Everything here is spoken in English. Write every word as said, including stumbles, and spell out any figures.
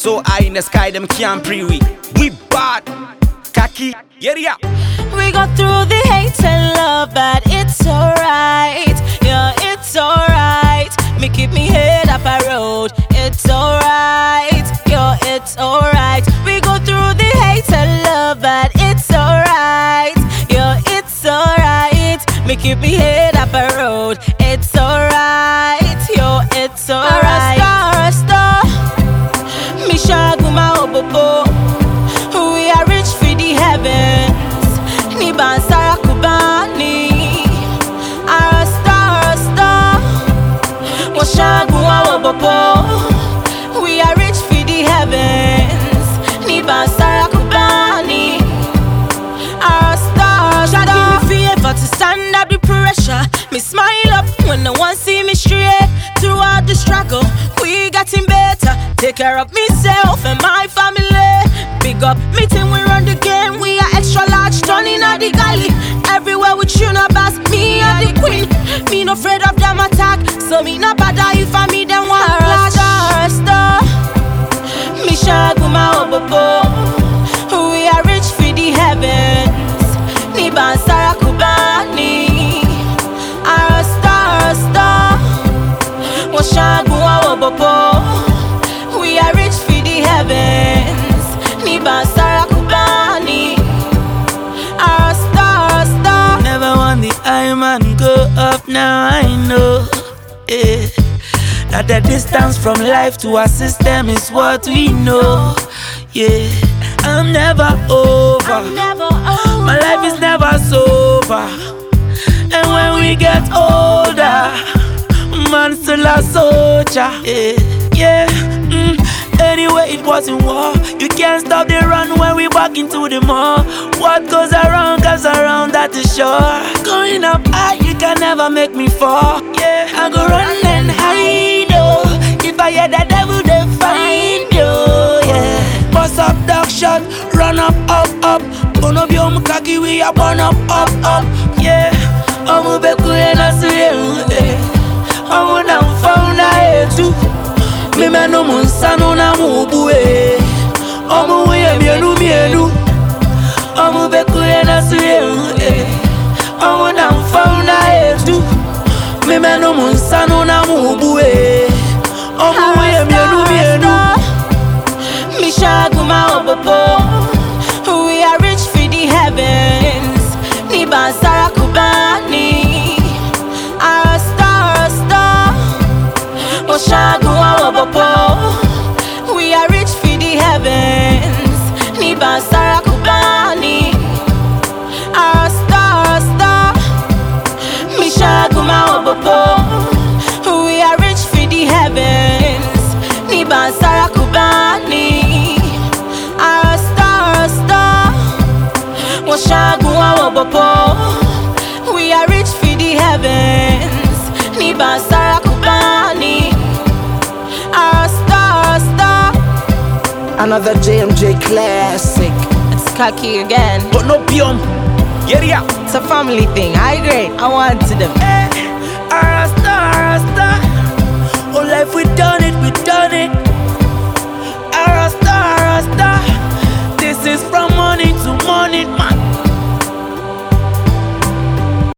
so high in the sky, them can't pre we. We bad, khaki, yeah, yeah. We go through the hate and love, but it's alright. Yeah, it's alright. Me keep me head up a road. It's alright. Yeah, it's alright. We go through the hate and love, but it's alright. Yeah, it's alright. Me keep me head up a road. It's alright. Yo, it's alright. Rasta, Rasta. Me shaguma obobo. We are rich for the heavens. Niban Sarakubani. Rasta, Rasta. Washaguma obobo. We are rich for the heavens. Niban Sarakubani. Rasta, Rasta. Give me favor to stand up the pressure. Me smile up when no one see me straight. Throughout the struggle, we getting better. Take care of myself and my family. Big up meeting, we run the game. We are extra large, turning at the galley. Everywhere we tune a bass, me are the queen. Me no afraid of them attack, so me no bother if I meet them one clash. Rasta, me shaguma obobo. We are rich for the heavens. Niban Sarakubani. Rasta, Rasta. Washagua obobo. We are rich for the heavens. Niban Sarakubani. Rasta, Rasta. Never want the high man go up, now I know. Yeah. That the distance from life to our system is what we know. Yeah, I'm never over. I'm never over. My life is never sober. And when we get older, man still a soldier. Yeah, yeah. Mm. Anyway, it wasn't war. You can't stop the run when we walk into the mall. What goes around comes around at the shore. Going up high, you can never make me fall. Yeah, I go run and hide. Oh, if I hear the devil, they find you. Yeah, bust up, dog shot, run up, up, up. Bono bi omu kaki, we are burn up, up, up. Yeah, omu beku ena suye. Omu na mfauna etu. Me me no munsano na mubuwe. Omu uye mienu mienu. Omu beku ena suye. Omu na mfauna etu. Me me no munsano na mubuwe. Omu uye mienu mienu. Me shaguma obobo. We are rich for the heavens. Niban Sarakubani. Rasta, Rasta. Oshagua obobo. We are rich for the heavens. Niban Sarakubani. Rasta, Rasta. Me shaguma obobo. We are rich for the heavens. Niban Sarakubani. Rasta, Rasta. Washagua obobo. We are rich for the heavens. Niban Sarakubani. Rasta, Rasta. Another J M J classic. It's khaki again. But no pium, yeah, yeah. It's a family thing. I agree. I want to them. Eh.